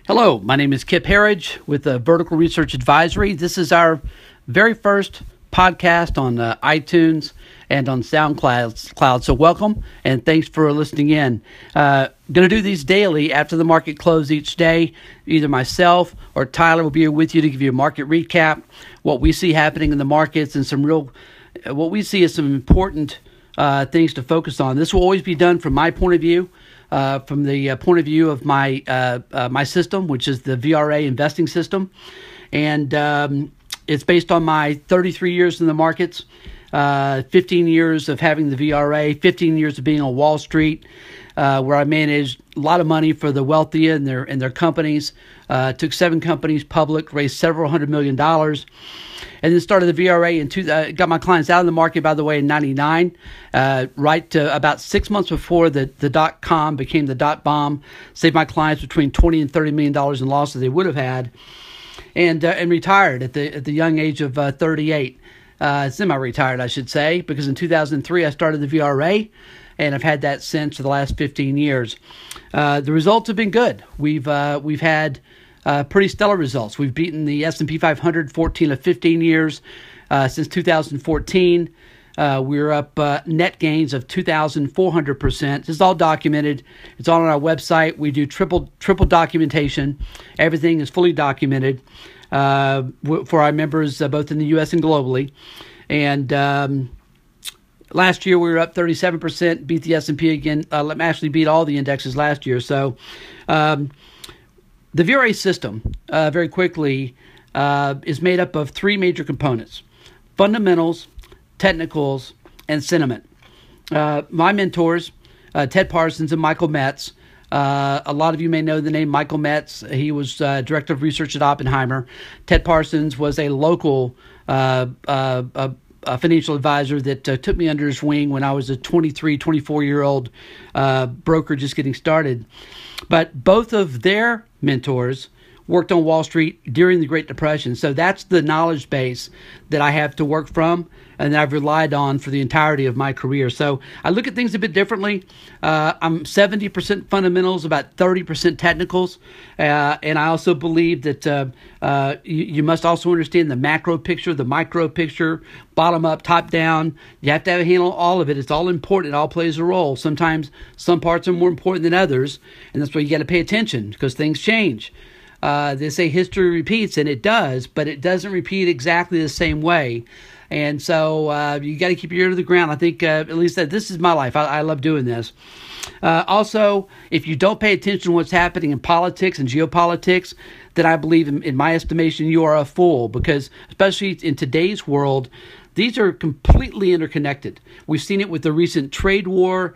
Hello, my name is Kip Herridge with Vertical Research Advisory. This is our very first podcast on iTunes and on SoundCloud. So welcome and thanks for listening in. Going to do these daily after the market close each day. Either myself or Tyler will be here with you to give you a market recap, what we see happening in the markets, and what we see as some important things to focus on. This will always be done from my point of view. From the point of view of my system, which is the VRA investing system. And it's based on my 33 years in the markets, 15 years of having the VRA, 15 years of being on Wall Street, where I managed a lot of money for the wealthy and their companies, took 7 companies public, raised several $100 million. And then started the VRA got my clients out of the market, by the way, in 99, right to about 6 months before the dot-com became the dot-bomb, saved my clients between $20 and $30 million in losses they would have had, and retired at the young age of 38. Semi-retired, I should say, because in 2003 I started the VRA, and I've had that since for the last 15 years. The results have been good. We've had pretty stellar results. We've beaten the S&P 500 14 of 15 years since 2014. We're up net gains of 2,400%. This is all documented. It's all on our website. We do triple documentation. Everything is fully documented for our members both in the U.S. and globally. And last year we were up 37%, beat the S&P again. Actually beat all the indexes last year. So the VRA system, very quickly, is made up of 3 major components: fundamentals, technicals, and sentiment. My mentors, Ted Parsons and Michael Metz. A lot of you may know the name Michael Metz. He was director of research at Oppenheimer. Ted Parsons was a local financial advisor that took me under his wing when I was a 23, 24-year-old broker just getting started. But both of their mentors worked on Wall Street during the Great Depression. So that's the knowledge base that I have to work from and that I've relied on for the entirety of my career. So I look at things a bit differently. I'm 70% fundamentals, about 30% technicals. And I also believe that you must also understand the macro picture, the micro picture, bottom up, top down. You have to have a handle on all of it. It's all important. It all plays a role. Sometimes some parts are more important than others. And that's why you got to pay attention because things change. They say history repeats, and it does, but it doesn't repeat exactly the same way. And so you got to keep your ear to the ground. I think at least that this is my life. I love doing this. Also, if you don't pay attention to what's happening in politics and geopolitics, then I believe, in my estimation, you are a fool because especially in today's world, these are completely interconnected. We've seen it with the recent trade war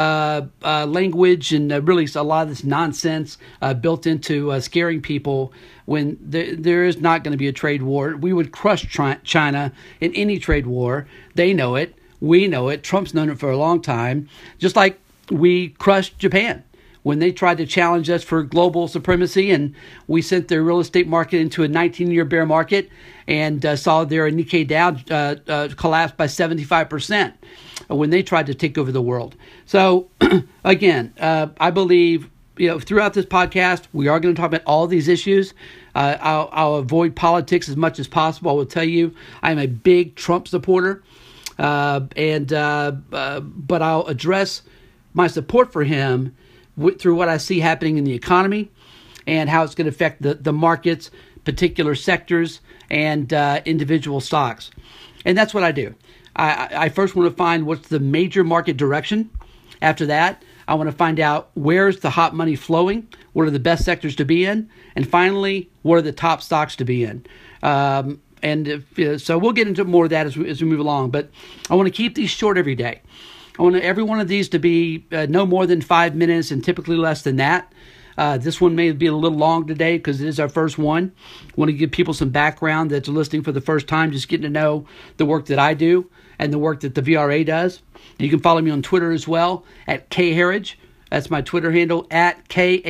language and really a lot of this nonsense built into scaring people when there is not going to be a trade war. We would crush China in any trade war. They know it. We know it. Trump's known it for a long time. Just like we crushed Japan when they tried to challenge us for global supremacy, and we sent their real estate market into a 19-year bear market and saw their Nikkei Dow collapse by 75% when they tried to take over the world. So, again, I believe throughout this podcast, we are going to talk about all these issues. I'll avoid politics as much as possible. I will tell you I'm a big Trump supporter, but I'll address my support for him through what I see happening in the economy and how it's going to affect the markets, particular sectors, and individual stocks. And that's what I do. I first want to find what's the major market direction. After that, I want to find out where's the hot money flowing, what are the best sectors to be in, and finally, what are the top stocks to be in. So we'll get into more of that as we move along. But I want to keep these short every day. I want every one of these to be no more than 5 minutes and typically less than that. This one may be a little long today because it is our first one. I want to give people some background that's listening for the first time, just getting to know the work that I do and the work that the VRA does. You can follow me on Twitter as well at kherridge. That's my Twitter handle at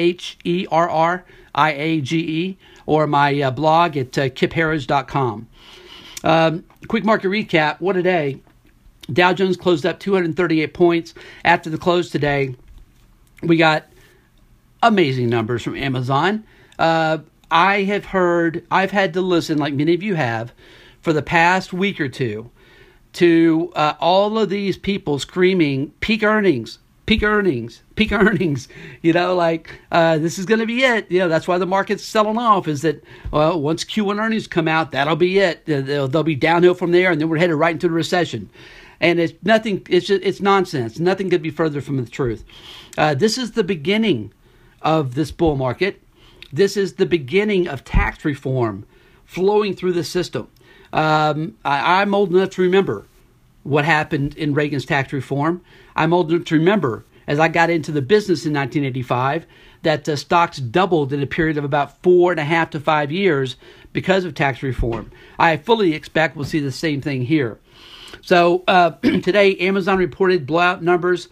KHERRIAGE, or my blog at kipherridge.com. Quick market recap. What a day. Dow Jones closed up 238 points. After the close today, we got amazing numbers from Amazon. I've had to listen, like many of you have, for the past week or two, to all of these people screaming peak earnings, peak earnings, peak earnings. This is going to be it. That's why the market's selling off. Is that once Q1 earnings come out, that'll be it. They'll be downhill from there, and then we're headed right into the recession. And it's nothing. It's nonsense. Nothing could be further from the truth. This is the beginning of this bull market. This is the beginning of tax reform flowing through the system. I'm old enough to remember what happened in Reagan's tax reform. I'm old enough to remember, as I got into the business in 1985, that stocks doubled in a period of about 4.5 to 5 years because of tax reform. I fully expect we'll see the same thing here. So today, Amazon reported blowout numbers.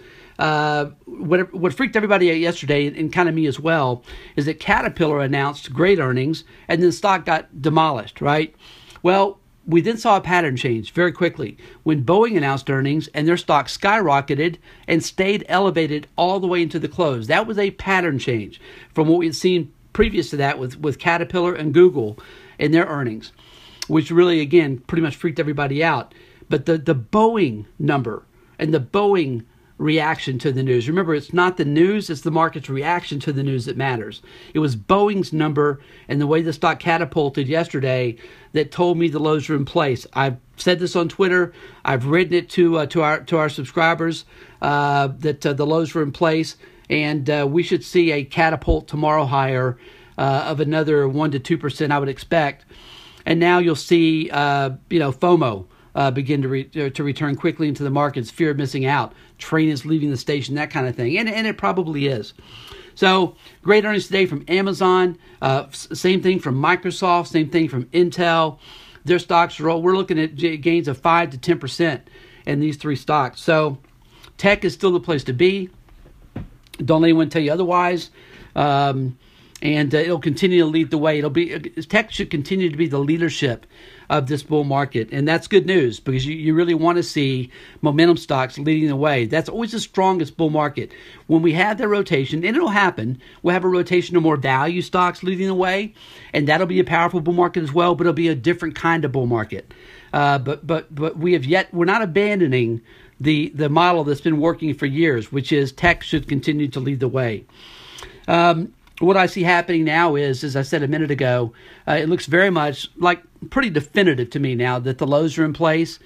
What freaked everybody out yesterday, and kind of me as well, is that Caterpillar announced great earnings, and then the stock got demolished, right? Well, we then saw a pattern change very quickly when Boeing announced earnings and their stock skyrocketed and stayed elevated all the way into the close. That was a pattern change from what we had seen previous to that with Caterpillar and Google in their earnings, which really, again, pretty much freaked everybody out. But the Boeing number and the Boeing reaction to the news. Remember, it's not the news, it's the market's reaction to the news that matters. It was Boeing's number and the way the stock catapulted yesterday that told me the lows were in place. I've said this on Twitter. I've written it to our subscribers that the lows were in place, and we should see a catapult tomorrow higher of another 1% to 2%, I would expect. And now you'll see FOMO begin to return quickly into the markets, fear of missing out, train is leaving the station, that kind of thing. And it probably is. So great earnings today from Amazon, same thing from Microsoft, same thing from Intel. Their stocks we're looking at gains of 5 to 10% in these three stocks. So tech is still the place to be. Don't let anyone tell you otherwise. And it'll continue to lead the way. Tech should continue to be the leadership of this bull market, and that's good news because you really want to see momentum stocks leading the way. That's always the strongest bull market. When we have that rotation, and it'll happen, we'll have a rotation of more value stocks leading the way, and that'll be a powerful bull market as well. But it'll be a different kind of bull market. But we're not abandoning the model that's been working for years, which is tech should continue to lead the way. What I see happening now is, as I said a minute ago, it looks very much like pretty definitive to me now that the lows are in place.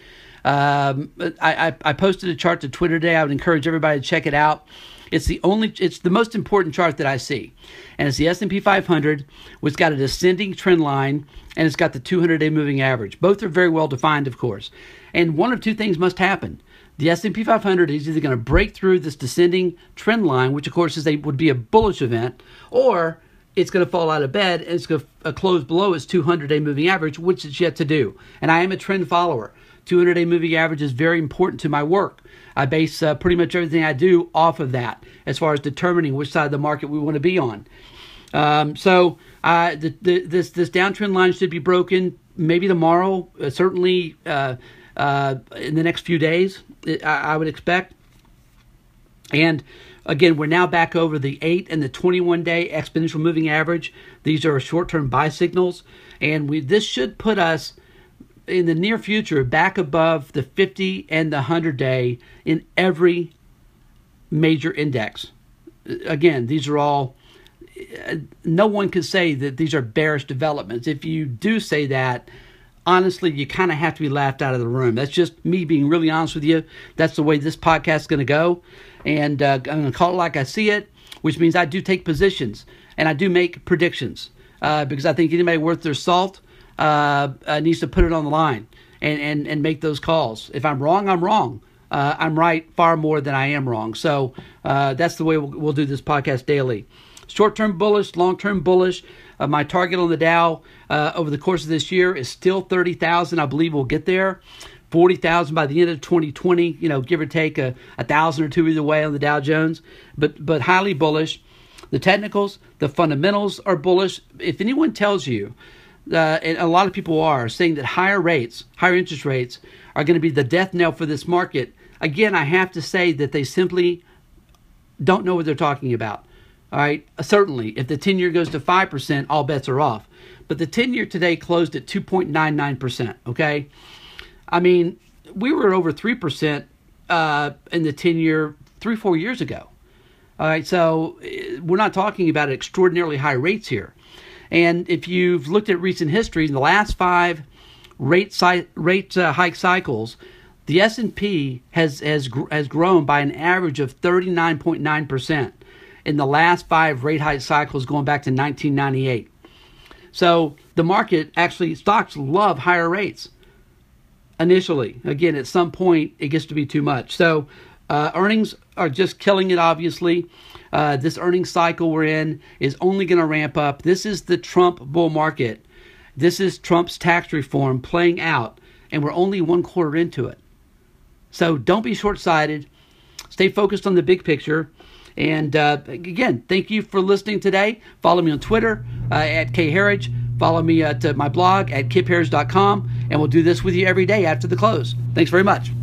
I posted a chart to Twitter today. I would encourage everybody to check it out. It's the most important chart that I see, and it's the S&P 500, which got a descending trend line, and it's got the 200-day moving average. Both are very well defined, of course, and one of two things must happen. The S&P 500 is either going to break through this descending trend line, which of course would be a bullish event, or it's going to fall out of bed and it's going to close below its 200-day moving average, which it's yet to do. And I am a trend follower. 200-day moving average is very important to my work. I base pretty much everything I do off of that as far as determining which side of the market we want to be on. So this downtrend line should be broken maybe tomorrow, certainly in the next few days, I would expect. And again, we're now back over the 8 and the 21-day exponential moving average. These are short-term buy signals, and this should put us in the near future back above the 50 and the 100-day in every major index. Again, these are all, no one could say that these are bearish developments. If you do say that, honestly, you kind of have to be laughed out of the room. That's just me being really honest with you. That's the way this podcast is going to go. And I'm going to call it like I see it, which means I do take positions and I do make predictions because I think anybody worth their salt needs to put it on the line and make those calls. If I'm wrong, I'm wrong. I'm right far more than I am wrong. So that's the way we'll do this podcast daily. Short-term bullish, long-term bullish. My target on the Dow over the course of this year is still 30,000. I believe we'll get there. 40,000 by the end of 2020, give or take a 1,000 or two either way on the Dow Jones, but highly bullish. The technicals, the fundamentals are bullish. If anyone tells you, and a lot of people are, saying that higher interest rates are going to be the death knell for this market, again, I have to say that they simply don't know what they're talking about. All right, certainly, if the 10-year goes to 5%, all bets are off. But the 10-year today closed at 2.99%, okay? I mean, we were over 3% in the 10-year 3-4 years ago. All right, so we're not talking about extraordinarily high rates here. And if you've looked at recent history, in the last 5 rate hike cycles, the S&P has grown by an average of 39.9% in the last 5 rate hike cycles going back to 1998. So the market, actually, stocks love higher rates initially. Again, at some point, it gets to be too much. So earnings are just killing it, obviously. This earnings cycle we're in is only going to ramp up. This is the Trump bull market. This is Trump's tax reform playing out, and we're only 1 quarter into it. So don't be short-sighted. Stay focused on the big picture. And again, thank you for listening today. Follow me on Twitter at kharridge. Follow me at my blog at kipharridge.com. And we'll do this with you every day after the close. Thanks very much.